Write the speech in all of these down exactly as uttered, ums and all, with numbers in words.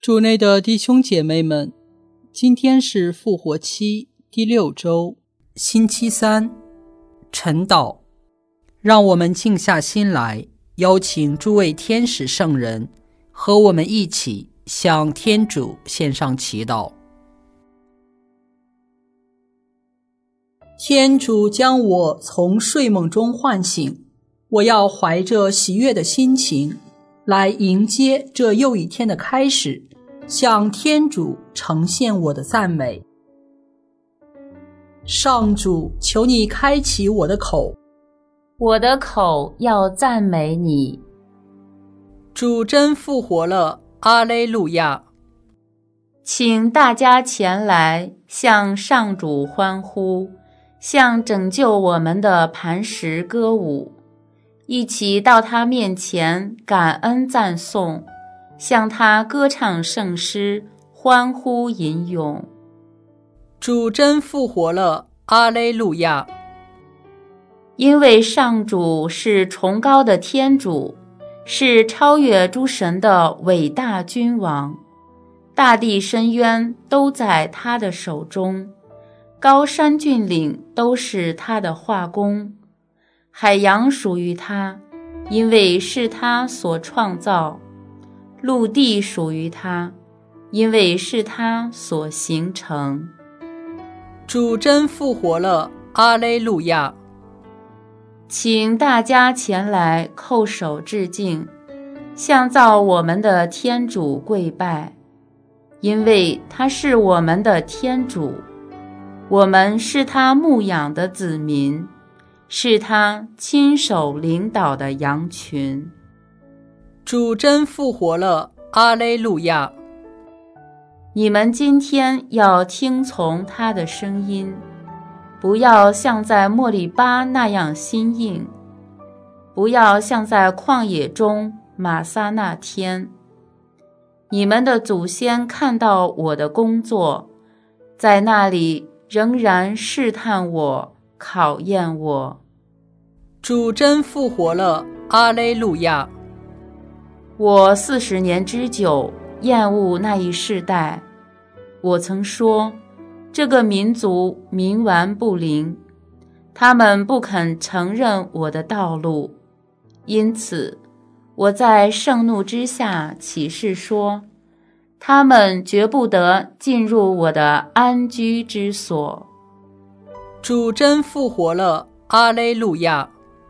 主内的弟兄姐妹们，今天是复活期第六周，星期三，晨祷。让我们静下心来，邀请诸位天使圣人和我们一起向天主献上祈祷。天主将我从睡梦中唤醒，我要怀着喜悦的心情来迎接这又一天的开始，向天主呈现我的赞美。上主，求你开启我的口， 我的口要赞美你。 主真复活了，阿肋路亚！ 请大家前来向上主欢呼，向拯救我们的磐石歌舞，一起到他面前感恩赞颂，向他歌唱圣诗，欢呼吟咏。 主真复活了，阿肋路亚！ 因为上主是崇高的天主，是超越诸神的伟大君王，大地深渊都在他的手中，高山峻岭都是他的画工，海洋属于他，因为是他所创造，陆地属于他，因为是他所形成。 主真复活了，阿肋路亚！ 请大家前来叩首致敬，向造我们的天主跪拜，因为他是我们的天主，我们是他牧养的子民，是他亲手领导的羊群。 主真复活了，阿肋路亚！ 你们今天要听从他的声音，不要像在莫里巴那样心硬，不要像在旷野中玛撒那天。你们的祖先看到我的工作，在那里仍然试探我，考验我。 主真复活了，阿肋路亚！ 我四十年之久厌恶那一世代，我曾说，这个民族冥顽不灵，他们不肯承认我的道路，因此我在盛怒之下起誓说，他们绝不得进入我的安居之所。 主真复活了，阿肋路亚！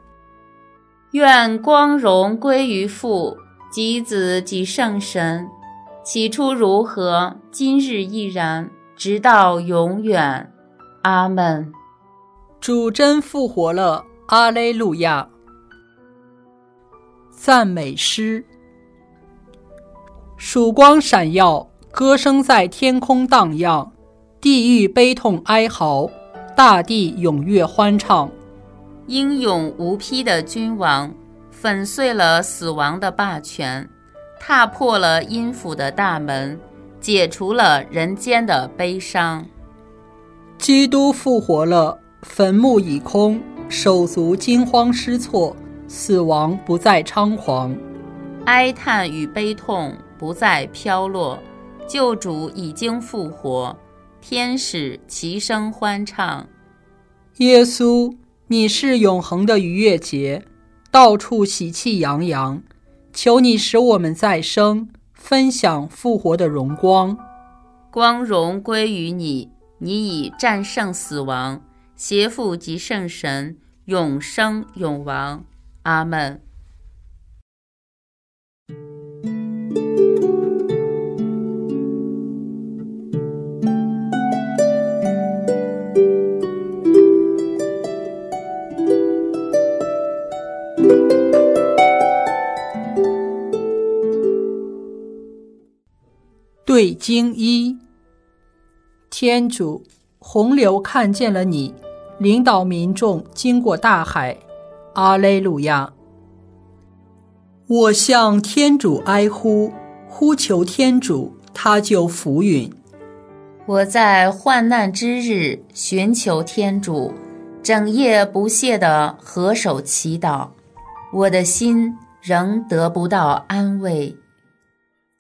愿光荣归于父及子及圣神，起初如何，今日亦然，直到永远。阿们。 主真复活了，阿肋路亚！赞美诗。曙光闪耀，歌声在天空荡漾，地狱悲痛哀嚎，大地踊跃欢唱。 英勇无匹的君王粉碎了死亡的霸权，踏破了阴府的大门，解除了人间的悲伤。 基督复活了，坟墓已空，手足惊慌失措，死亡不再猖狂， 哀叹与悲痛不再飘落，救主已经复活，天使齐声欢唱。 耶稣，你是永恒的逾越节，到处喜气洋洋，求你使我们再生，分享复活的荣光。 光荣归于你，你已战胜死亡，邪父及圣神，永生永王。阿们。 对经一。天主，洪流看见了你，领导民众经过大海。阿肋路亚！我向天主哀呼，呼求天主，他就俯允。 我在患难之日寻求天主，整夜不懈地合手祈祷，我的心仍得不到安慰。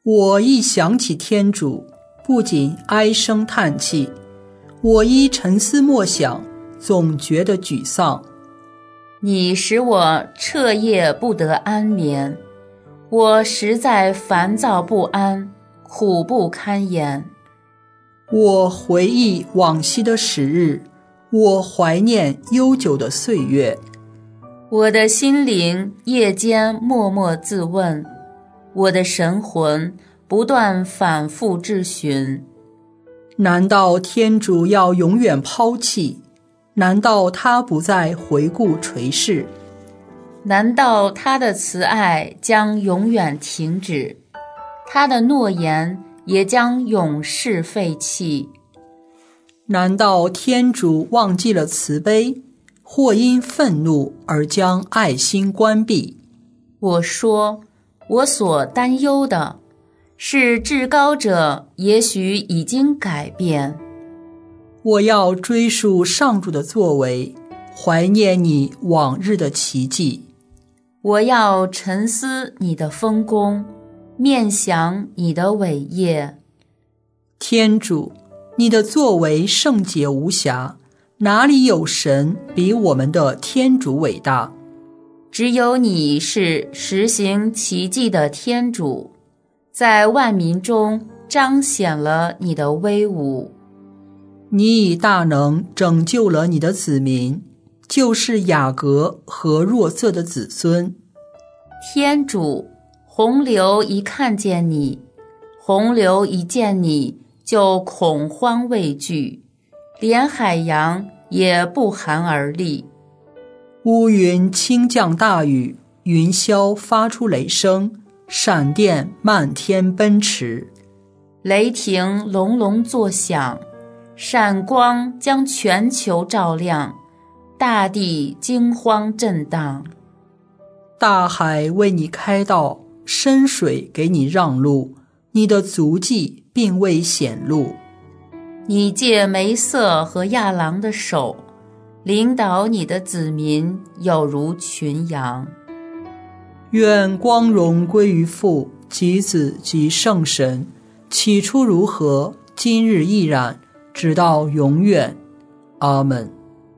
我一想起天主，不仅唉声叹气，我一沉思默想，总觉得沮丧。 你使我彻夜不得安眠，我实在烦躁不安，苦不堪言。 我回忆往昔的时日，我怀念悠久的岁月。 我的心灵夜间默默自问，我的神魂不断反复质询： 难道天主要永远抛弃？难道他不再回顾垂视？ 难道他的慈爱将永远停止？他的诺言也将永世废弃？ 难道天主忘记了慈悲，或因愤怒而将爱心关闭？ 我说，我所担忧的是至高者也许已经改变。 我要追溯上主的作为，怀念你往日的奇迹。 我要沉思你的丰功，面想你的伟业。 天主，你的作为圣洁无瑕，哪里有神比我们的天主伟大？ 只有你是实行奇迹的天主，在万民中彰显了你的威武。 你以大能拯救了你的子民，就是雅各和若瑟的子孙。 天主，洪流一看见你，洪流一见你就恐慌畏惧，连海洋也不寒而栗。 乌云倾降大雨，云霄发出雷声，闪电漫天奔驰， 雷霆隆隆作响，闪光将全球照亮，大地惊慌震荡。 大海为你开道，深水给你让路，你的足迹并未显露。 你借梅瑟和亚郎的手，领导你的子民有如群羊。 愿光荣归于父及子及圣神，起初如何，今日亦然，直到永远。阿们。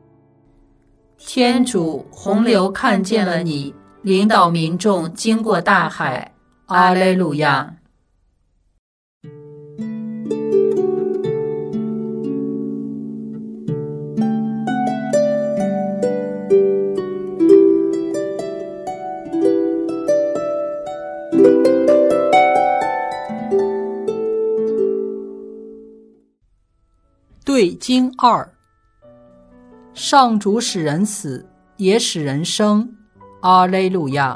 天主，洪流看见了你，领导民众经过大海。阿肋路亚。 对经二，上主使人死，也使人生。阿肋路亚。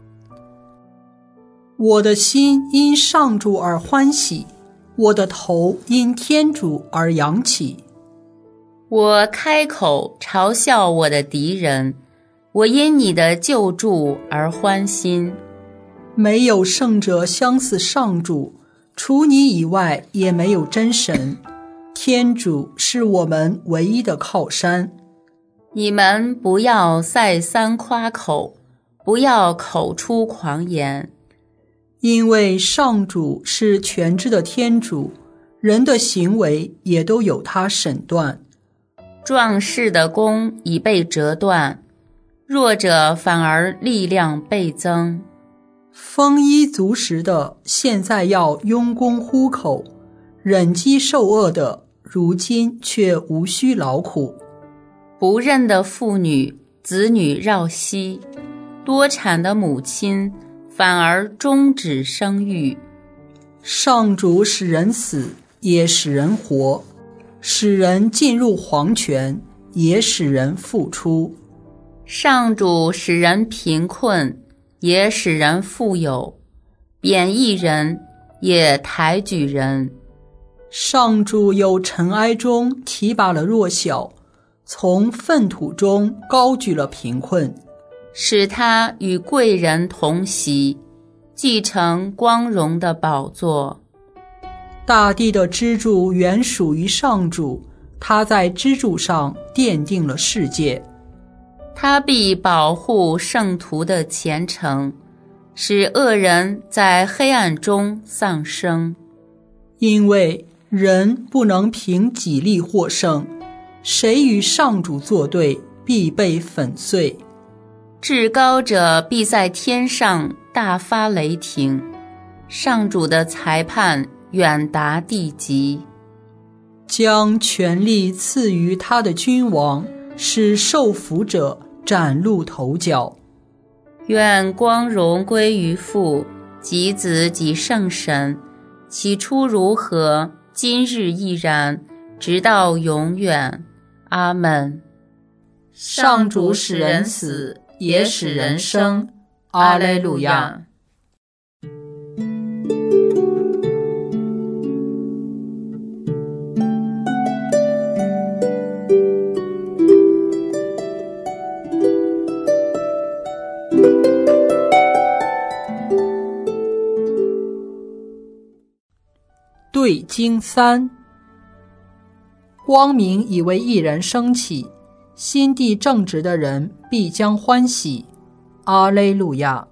我的心因上主而欢喜，我的头因天主而扬起。 我开口嘲笑我的敌人，我因你的救助而欢心。 没有圣者相似上主，除你以外也没有真神。天主是我们唯一的靠山。 你们不要再三夸口，不要口出狂言。 因为上主是全知的天主，人的行为也都有他审断。 壮士的弓已被折断，弱者反而力量倍增。 丰衣足食的现在要拥弓呼口，忍饥受饿的如今却无需劳苦。 不妊的妇女子女绕膝，多产的母亲反而终止生育。 上主使人死，也使人活，使人进入黄泉，也使人复出。 上主使人贫困，也使人富有，贬义人，也抬举人。 上主由尘埃中提拔了弱小，从粪土中高举了贫困， 使他与贵人同席，继承光荣的宝座。 大地的支柱原属于上主，他在支柱上奠定了世界。 他必保护圣徒的虔诚， 使恶人在黑暗中丧生。 因为人不能凭己力获胜，谁与上主作对，必被粉碎。 至高者必在天上大发雷霆，上主的裁判远达地极， 将权力赐予他的君王，使受福者崭露头角。 愿光荣归于父及子及圣神，起初如何，今日亦然，直到永远。阿们。 上主使人死，也使人生。阿肋路亚。 对经三，光明以为一人升起，心地正直的人必将欢喜。阿肋路亚。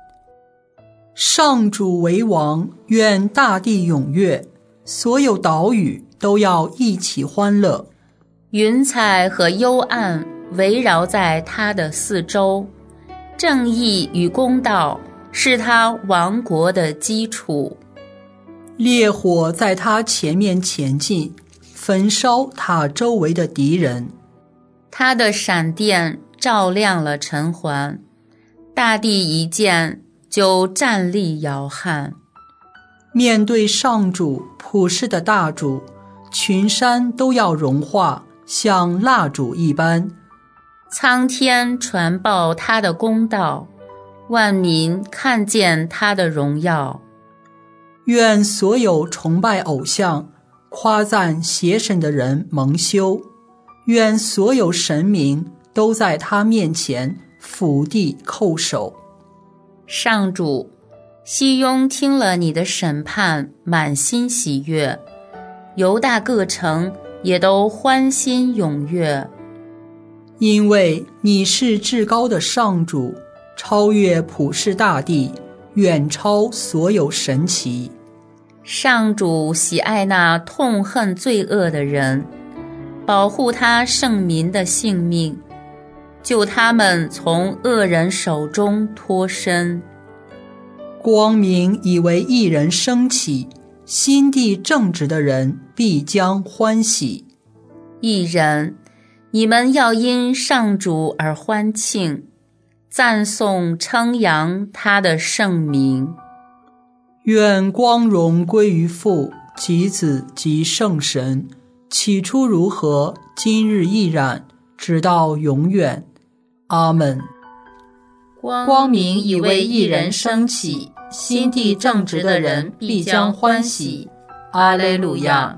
上主为王，愿大地踊跃，所有岛屿都要一起欢乐。 云彩和幽暗围绕在他的四周，正义与公道是他王国的基础。 烈火在他前面前进，焚烧他周围的敌人。 他的闪电照亮了尘寰，大地一见就站立摇撼。 面对上主普世的大主，群山都要融化，像蜡烛一般。 苍天传报他的公道，万民看见他的荣耀。 愿所有崇拜偶像、夸赞邪神的人蒙羞，愿所有神明都在他面前俯地叩首。 上主，西雍听了你的审判，满心喜悦，犹大各城也都欢欣踊跃。 因为你是至高的上主，超越普世大地，远超所有神奇。 上主喜爱那痛恨罪恶的人，保护他圣民的性命，救他们从恶人手中脱身。 光明以为一人升起，心地正直的人必将欢喜。 一人，你们要因上主而欢庆，赞颂称扬他的圣名。 愿光荣归于父及子及圣神，起初如何，今日亦然，直到永远。阿们。 光明以为一人升起，心地正直的人必将欢喜。阿肋路亚。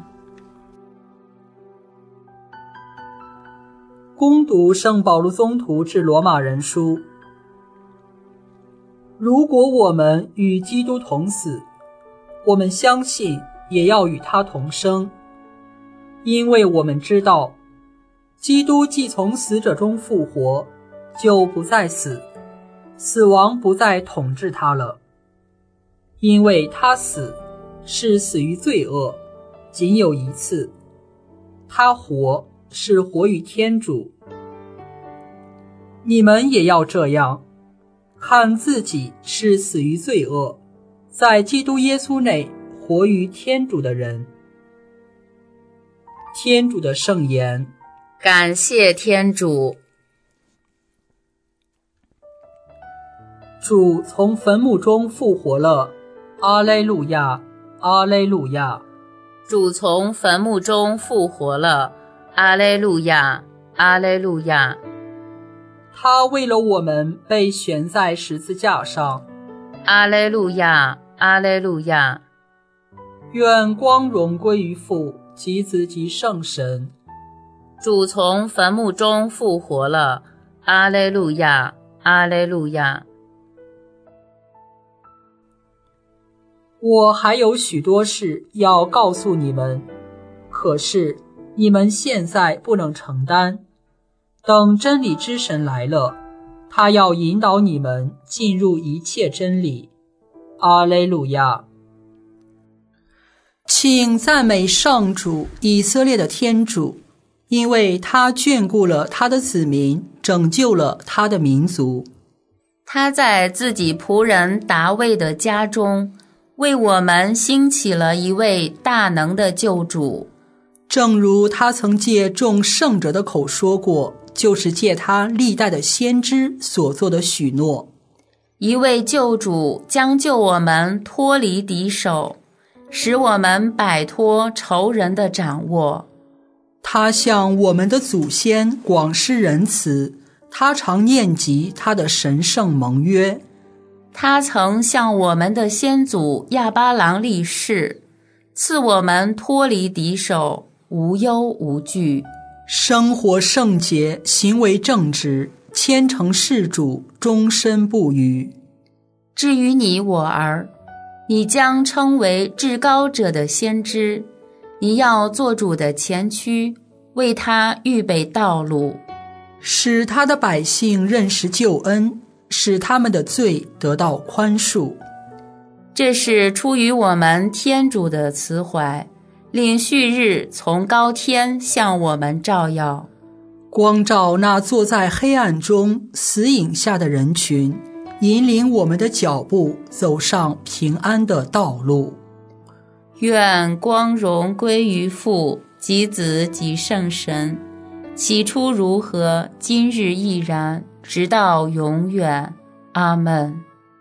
恭读圣保禄宗徒致罗马人书。如果我们与基督同死，我们相信也要与他同生，因为我们知道，基督既从死者中复活，就不再死，死亡不再统治他了。因为他死，是死于罪恶，仅有一次；他活，是活于天主。你们也要这样，看自己是死于罪恶，在基督耶稣内活于天主的人。天主的圣言。 感谢天主。 主从坟墓中复活了，阿肋路亚，阿肋路亚。 主从坟墓中复活了，阿肋路亚，阿肋路亚。 他为了我们被悬在十字架上， 阿肋路亚，阿肋路亚。 愿光荣归于父及子及圣神。 主从坟墓中复活了，阿肋路亚，阿肋路亚。 我还有许多事要告诉你们，可是你们现在不能承担。等真理之神来了， 他要引导你们进入一切真理。阿肋路亚。请赞美上主，以色列的天主，因为他眷顾了他的子民，拯救了他的民族。 他在自己仆人达味的家中，为我们兴起了一位大能的救主。 正如他曾借众圣者的口说过，就是借他历代的先知所做的许诺。 一位救主将救我们脱离敌手，使我们摆脱仇人的掌握。 他向我们的祖先广施仁慈，他常念及他的神圣盟约。 他曾向我们的先祖亚巴郎立誓，赐我们脱离敌手，无忧无惧， 生活圣洁，行为正直，虔诚事主，终身不渝。 至于你我儿，你将称为至高者的先知，你要做主的前驱，为他预备道路， 使他的百姓认识救恩，使他们的罪得到宽恕。 这是出于我们天主的慈怀，令旭日从高天向我们照耀， 光照那坐在黑暗中死影下的人群，引领我们的脚步走上平安的道路。 愿光荣归于父及子及圣神，起初如何，今日亦然，直到永远。阿们。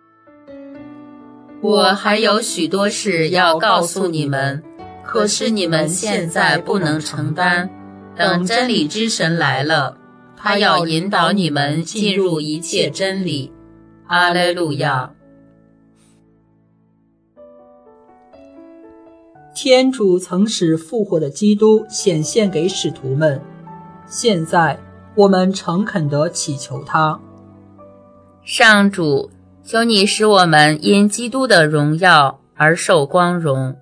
我还有许多事要告诉你们，可是你们现在不能承担。等真理之神来了，他要引导你们进入一切真理。阿肋路亚。 天主曾使复活的基督显现给使徒们，现在我们诚恳地祈求他。 上主，求你使我们因基督的荣耀而受光荣。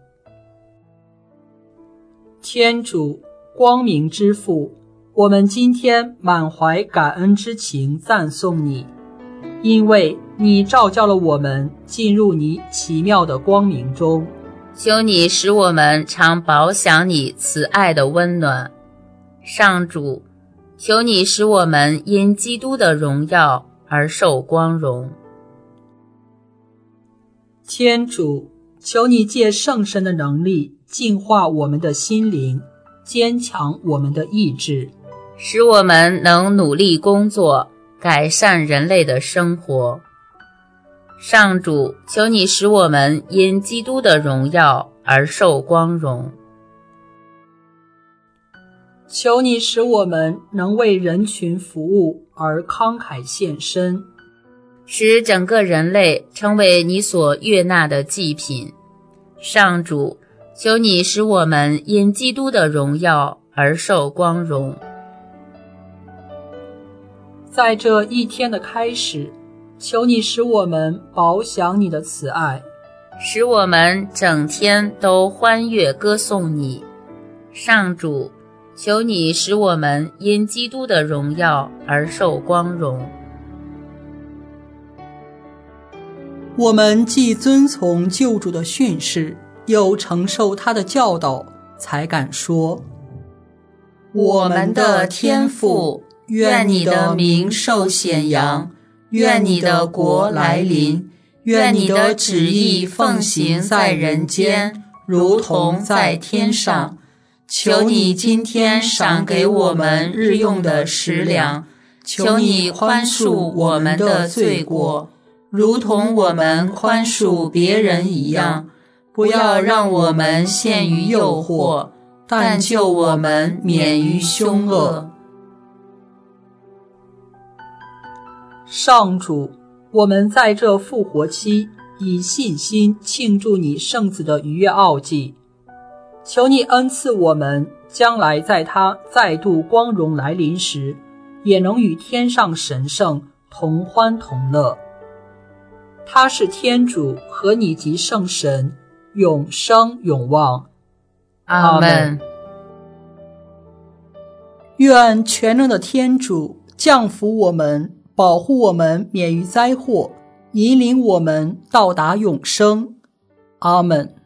天主，光明之父，我们今天满怀感恩之情赞颂你，因为你召叫了我们进入你奇妙的光明中。 求你使我们常饱享你慈爱的温暖。上主，求你使我们因基督的荣耀而受光荣。 天主，求你借圣神的能力净化我们的心灵，坚强我们的意志， 使我们能努力工作，改善人类的生活。上主，求你使我们因基督的荣耀而受光荣。 求你使我们能为人群服务而慷慨献身， 使整个人类成为你所悦纳的祭品。上主，求你使我们因基督的荣耀而受光荣。 在这一天的开始，求你使我们饱享你的慈爱， 使我们整天都欢悦歌颂你。上主，求你使我们因基督的荣耀而受光荣。 我们既遵从救主的训示，又承受他的教导，才敢说： 我们的天父，愿你的名受显扬，愿你的国来临，愿你的旨意奉行在人间，如同在天上。求你今天赏给我们日用的食粮，求你宽恕我们的罪过，如同我们宽恕别人一样，不要让我们陷于诱惑，但救我们免于凶恶。 上主，我们在这复活期以信心庆祝你圣子的逾越奥祭，求你恩赐我们将来在他再度光荣来临时，也能与天上神圣同欢同乐。他是天主和你及圣神，永生永旺。 阿们。 愿全能的天主降福我们， 保护我们免于灾祸，引领我们到达永生。阿们。